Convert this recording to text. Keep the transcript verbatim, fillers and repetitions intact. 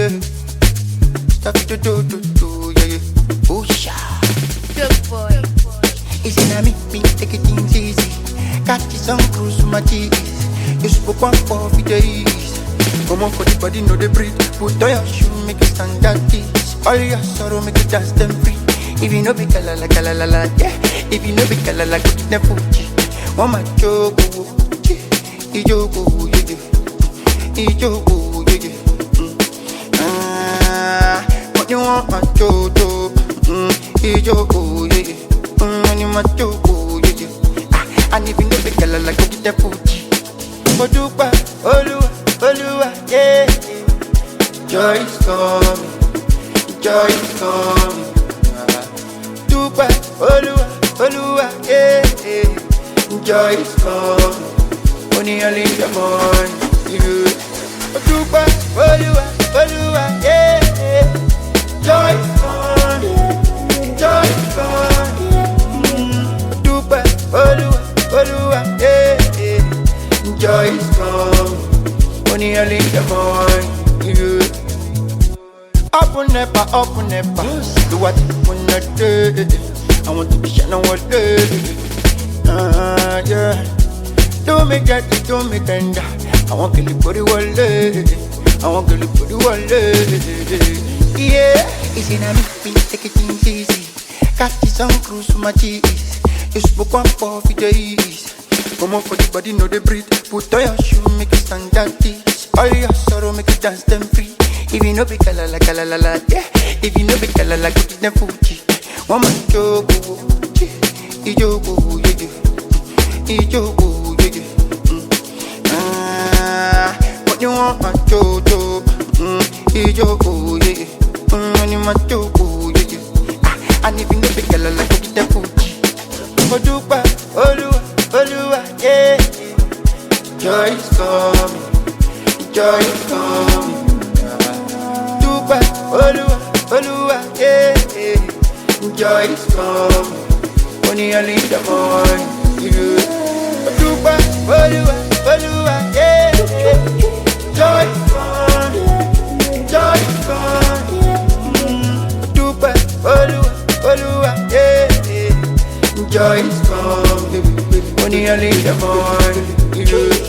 yeah. Stop it, do, do, do, do, yeah, yeah. Oh, sha. Good boy. Easy na me, me take it things easy. Catch some cruise with my cheese. You spoke one for the days. Come on for the body, know the breathe. Put on your shoe, make it stand that this. All your sorrow, make it dance them free. If you know be kalala, kalala, la, yeah. If you know be kalala, go get them Fuji. One my joke, ijogo, yeah, yeah. Ijogo, yeah, yeah. Ah, what you want, my jojo? Mm, ijogo, yeah, yeah. Mm, when you my jogo, yeah, yeah. Ah, and if you know be kalala, go get them Fuji. Odupa, Oluwa, Oluwa, yeah, yeah. Joy is coming, joy is coming. Dupa, Oluwa, Oluwa, yeah, yeah. Joy is coming, only early in the morning, yeah. Dupa, Oluwa, Oluwa, yeah, yeah. Joy is coming, joy is coming. Mm. Dupa, Oluwa, Oluwa, yeah, yeah. Joy is coming, only early in the morning, yeah. Up and never, up and never. Do what you wanna do. I want to be shining one day. Uh, yeah. Do me that, do me tender. I want to live for the world. I want to live for the world. Yeah. Easy na me, me take it things easy. Catch some cruise with my cheese. You spoke one for the days. Come on for the body, know the breathe. Put on your shoe, make it stand that this. All your sorrow, make it dance them free. If you know be kalala, kalala, la, yeah. If you know be kalala, go get them Fuji. One man jogo, ijogo, yeah, yeah. Ijogo, yeah, yeah. Mm. Ah, what you want, my jojo? Mm, ijogo, yeah, yeah. Mm, when you my jogo, yeah, yeah. Ah, and if you know be kalala, go get them Fuji. Odupa, Oluwa, Oluwa, yeah, yeah. Joy is coming, joy is coming. Oluwa, Oluwa, yeah, yeah. Joy is coming, only early in the morning, yeah. Dupa, Oluwa, Oluwa, yeah, yeah. Joy is coming, joy is coming. Mm. Dupa, Oluwa, Oluwa, yeah, yeah. Joy is coming, only early in the morning, yeah.